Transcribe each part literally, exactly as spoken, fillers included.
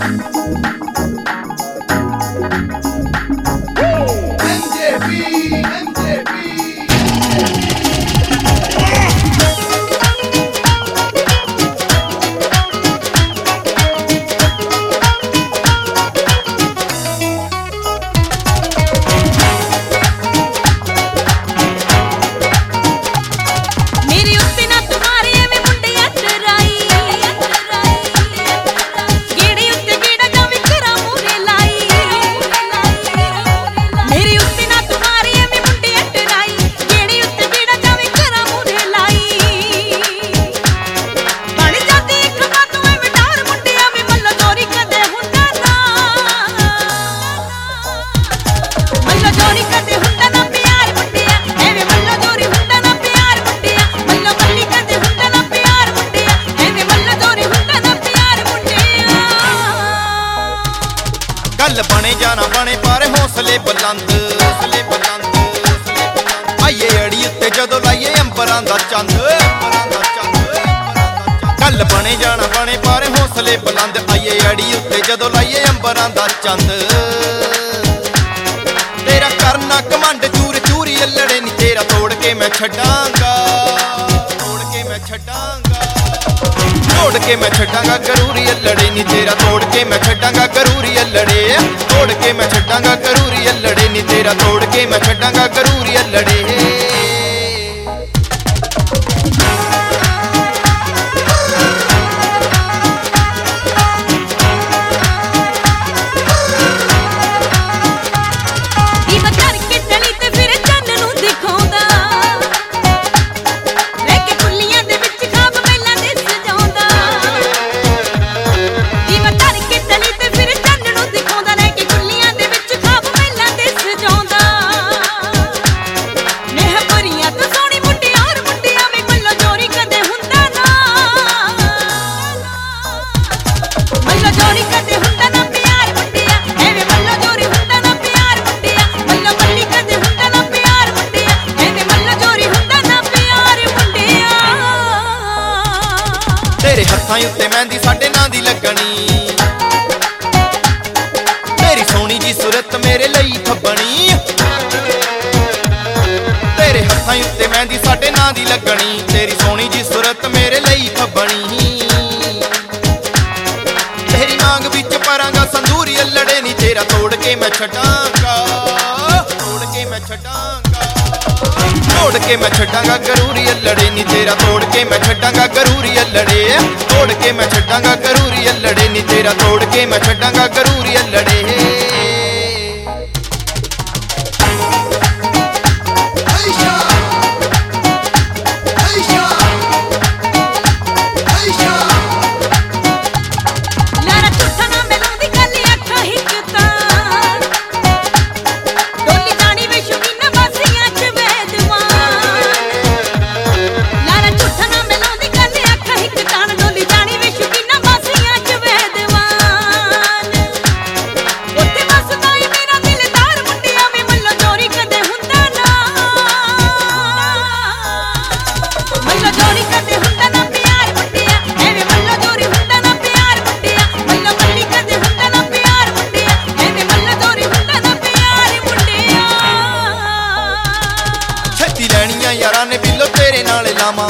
गल बने जाना बने पर हौसले बुलंद हौसले बुलंद आइए अड़ी उत्ते जदों लाइए अंबरां दा चंद गल बने जाना बने पर हौसले बुलंद आइए अड़ी उत्ते जदों लाइए अंबरां दा चंद तेरा करना कमंड चूर चूरी अल्लड़े नी तेरा तोड़ के मैं छड्डांगा तोड़ के मैं छड्डांगा तोड़ के मैं छड्डांगा गरूरी अल्लड़े नी तेरा तोड़ के मैं छड्डांगा गरूरी अल्लड़े तोड़ के मैं छड्डांगा गरूरी अल्लड़े नी तेरा तोड़ के मैं छड्डांगा गरूरी अल्लड़े तेरे हत्थां उत्ते मेहंदी साडे नां दी लगनी तेरी सोहनी जी सूरत मेरे लई फब्बनी तेरे हत्थां उत्ते मेहंदी साडे नां दी लगनी तेरी सोहनी जी सूरत मेरे लई फब्बनी तेरी मांग विच परांगा संदूरी अल्लड़े नी तेरा तोड़ के मैं छड्डांगा तोड़ के मैं छड्डांगा तोड़ के मैं छड्डांगा गरूरी अल्लड़े नी तेरा तोड़ के मैं छड्डांगा गरूरी अल्लड़े तोड़ के मैं छड्डांगा गरूरी अल्लड़े नी तेरा तोड़ के मैं छड्डांगा गरूरी अल्लड़े यारां ने बिलो तेरे नाल लावां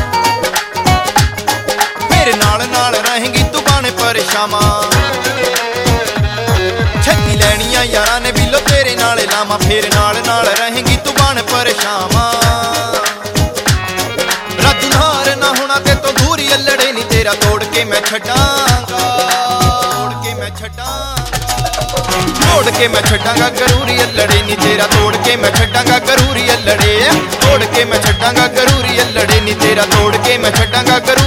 मेरे नाल नाल रहेंगी तू बाने परेशावां छत्ती लैनियां यारां ने बिलो तेरे नाल लावां फिर नाल नाल रहेंगी तू बाने परेशावां रद्द नार ना होना ते तो दूरी अल्लड़े नी तेरा तोड़ के मैं छड्डांगा तोड़ के मैं छड्डांगा तोड़ के मैं छड्डांगा गरूरी अल्लड़े नी तेरा तोड़ के मैं छड्डांगा गरूरी अल्लड़े तोड़ के मैं छड्डांगा गरूरी अल्लड़े नी तेरा तोड़ के मैं छड्डांगा गरूरी